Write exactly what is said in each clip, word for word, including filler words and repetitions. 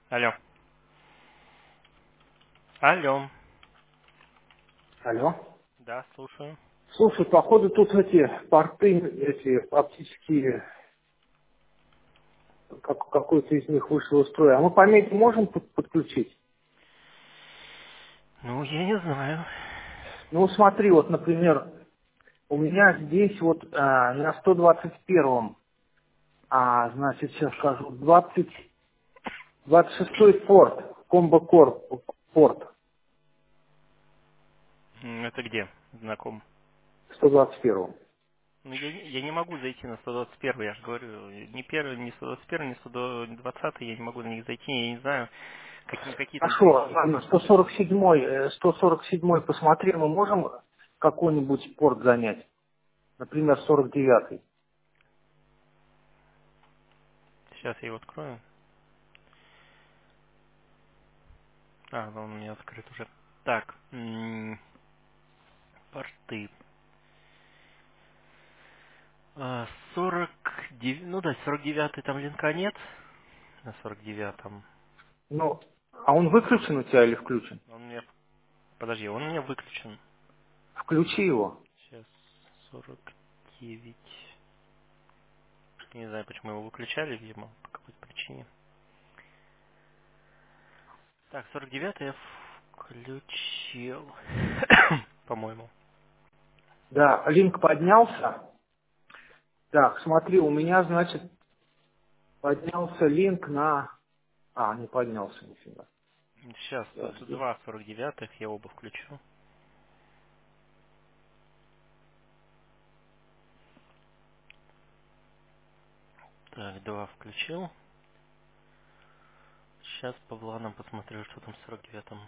Алло. Алло. Алло. Да, слушаю. Слушай, походу тут эти порты, эти оптические, как, какой-то из них вышел из строя. А мы помехи можем под- подключить? Ну, я не знаю. Ну, смотри, вот, например, у меня здесь вот а, на сто двадцать первом, а, значит, сейчас скажу, двадцать, двадцать шестой порт, комбо-кор порт, М, Это где? Знаком. сто двадцать первом. Ну, я, не- я не могу зайти на сто двадцать один, я же говорю. Ни первый, ни сто двадцать один, ни сто двадцать, я не могу на них зайти, я не знаю, какие, какие там Хорошо, движки. ладно, сто сорок седьмой, э, сто сорок седьмой посмотри, мы можем какой-нибудь порт занять? Например, сорок девятый. Сейчас я его открою. А, ну, он у меня открыт уже. Так, м, порты. А, сорок девять, ну да, сорок девятый там линка нет. На сорок девятом. Ну, а он выключен у тебя или включен? Он у меня, подожди, он у меня выключен. Включи его. Сейчас сорок девять. Не знаю, почему его выключали, видимо, по какой-то причине. Так, сорок девятый я включил. По-моему. Да, линк поднялся. Так, смотри, у меня, значит, поднялся линк на... А, не поднялся, нифига. Сейчас Подожди. два сорок девятых я оба включу. Так, два включил. Сейчас по вланам посмотрю, что там с сорок девятым.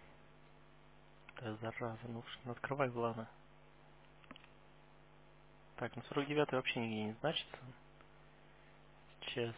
Да зараза, ну уж ну открывай вланы. Так, ну сорок девятый вообще нигде не значится. Сейчас.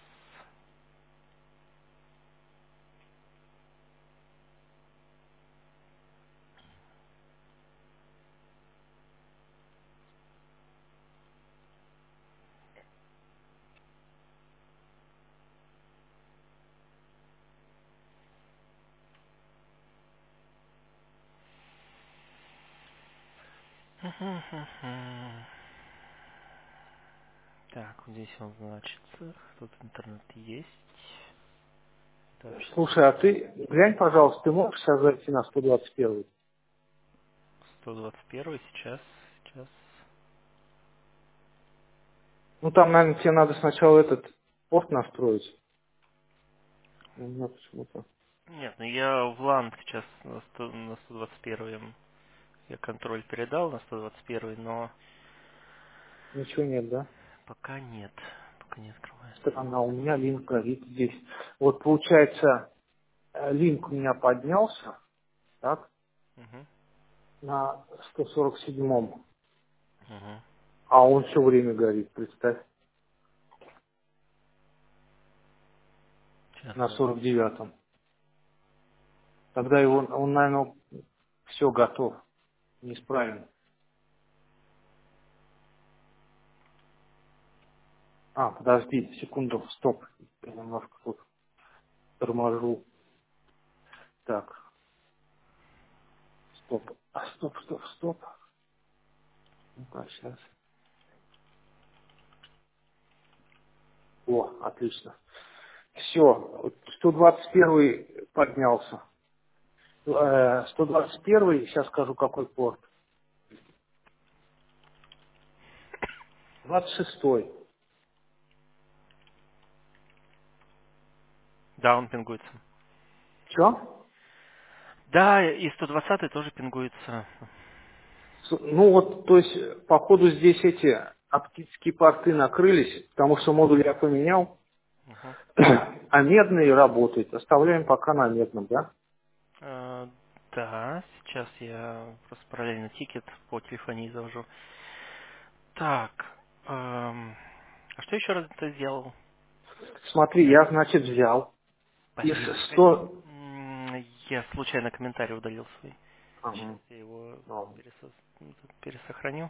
Так, вот здесь он значится. Тут интернет есть. Это вообще Слушай, а ты глянь, пожалуйста, ты можешь сейчас зайти на сто двадцать первый? сто двадцать один сейчас. Сейчас. Ну, там, наверное, тебе надо сначала этот порт настроить. У меня почему-то Нет, ну я в лан сейчас на, сто, на сто двадцать один. Я контроль передал на сто двадцать один, но ничего нет, да? пока нет. Пока не открывается. Странно, а у меня линк горит здесь. Вот, получается, э, линк у меня поднялся, так, Угу. на сто сорок седьмом, Угу. а он все время горит, представь, Сейчас, на подожди. сорок девятом. Тогда его, он, наверное, все готов, неисправен. А, подожди, секунду, стоп. Я немножко тут торможу. Так, стоп. А, стоп, стоп, стоп. Ну-ка, сейчас. О, отлично. Все, сто двадцать один поднялся. Э, сто двадцать один, сейчас скажу, какой порт. двадцать шестой. Да, он пингуется. Че? Да, и сто двадцать тоже пингуется. Ну вот, то есть, походу здесь эти оптические порты накрылись, потому что модуль я поменял, Угу. а медный работает. Оставляем пока на медном, да? Э, да, сейчас я просто параллельно тикет по телефонии завожу. Так, эм, а что еще раз ты сделал? Смотри, я, значит, взял из Подожди, погоди. сто... М, Я случайно комментарий удалил свой. Сейчас Ага, я его ладно. пересо- пересохраню.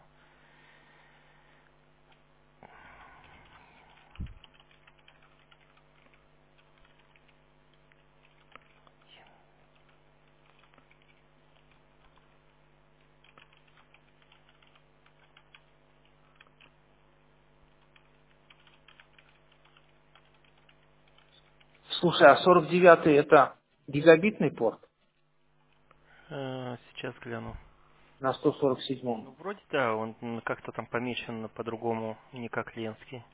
Слушай, а сорок девятый это гигабитный порт Э, сейчас гляну. на сто сорок Ну, седьмом? вроде да, он м, как-то там помечен по-другому, не как Ленский.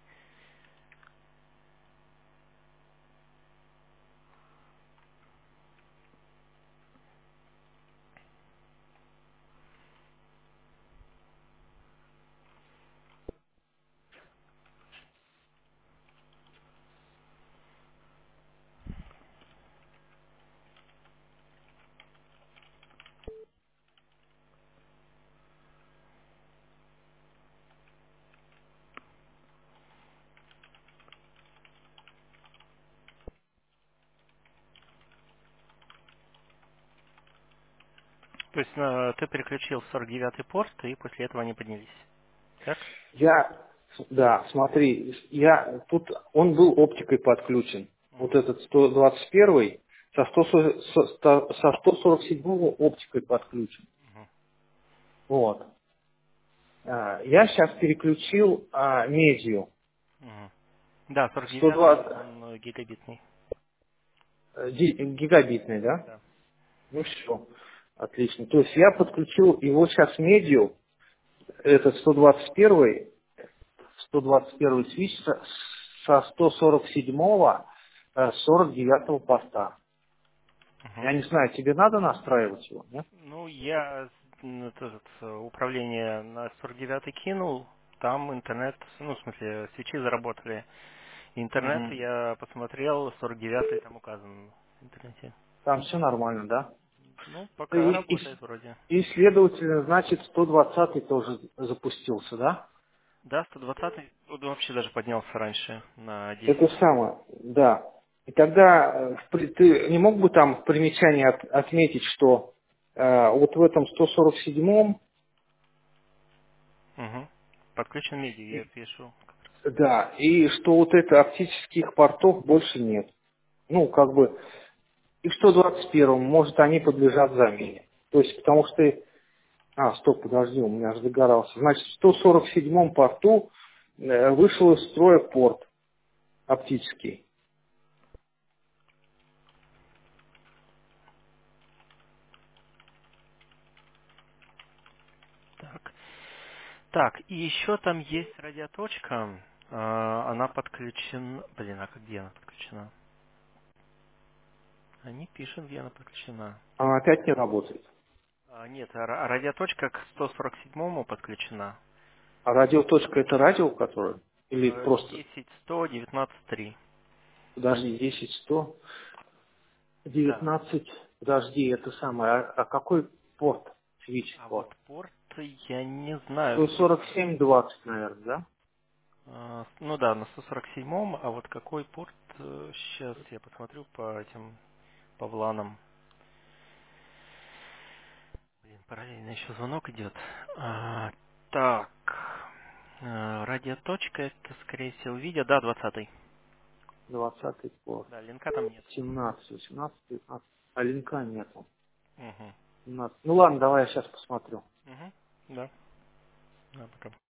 То есть э, ты переключил сорок девятый порт, и после этого они поднялись. Так? Я, да, смотри, я, тут он был оптикой подключен. Вот Мгм. этот сто двадцать один со, сто сорок со, сто- со сто сорок седьмого оптикой подключен. Мгм. Вот. А, Я сейчас переключил а, медию. Мгм. Да, сорок сто девятый, двадцать он э, гигабитный. э, ди- гигабитный, да? Да. Ну все, отлично. То есть я подключил его сейчас медиу, этот сто двадцать один, сто двадцать один свич со со сто сорок седьмого, э, сорок девятого поста. Мгм. Я не знаю, тебе надо настраивать его, нет? Ну, я м, этот, э, управление на сорок девятый кинул, там интернет, ну, в смысле, свечи заработали. Интернет Мгм. я посмотрел, сорок девятый там указан в интернете. Там все нормально, да? Ну, И, пока и, работает вроде. и, следовательно, значит, сто двадцатый тоже запустился, да? Да, сто двадцатый, он вообще даже поднялся раньше на Это десять. самое, да. И тогда э, в при- ты не мог бы там в примечании от- отметить, что э, вот в этом сто сорок седьмом, Угу. Подключен медиа, я и- пишу. да, и что вот это оптических портов больше нет. Ну, как бы, и в сто двадцать первом, может, они подлежат замене. То есть, потому что, а, стоп, подожди, у меня же загорался. Значит, в сто сорок седьмом порту э, вышел из строя порт оптический. Так. Так, и еще там есть радиоточка. а, Она подключена. Блин, а как- где она подключена? Они пишут, где она подключена. Она опять не работает. А, нет, а ра- радиоточка к сто сорок седьмому подключена. А радиоточка это радио, которое? Или Э, просто, десять сто девятнадцать три. подожди, десять сто? Да. девятнадцать, подожди, это самое, а, а какой порт, свич А вот порт? порт я не знаю. сто сорок семь двадцать, наверное, да? А, Ну да, на сто сорок седьмом, а вот какой порт, сейчас я посмотрю по этим, по вланам. Блин, параллельно еще звонок идет. А, так, а, радиоточка, это скорее всего видео, да, двадцатый. двадцатый порт. Да, линка там нет. семнадцать, восемнадцать, девятнадцать. А линка нету. Угу. семнадцать. Ну ладно, давай я сейчас посмотрю. Угу. Да. Да, пока.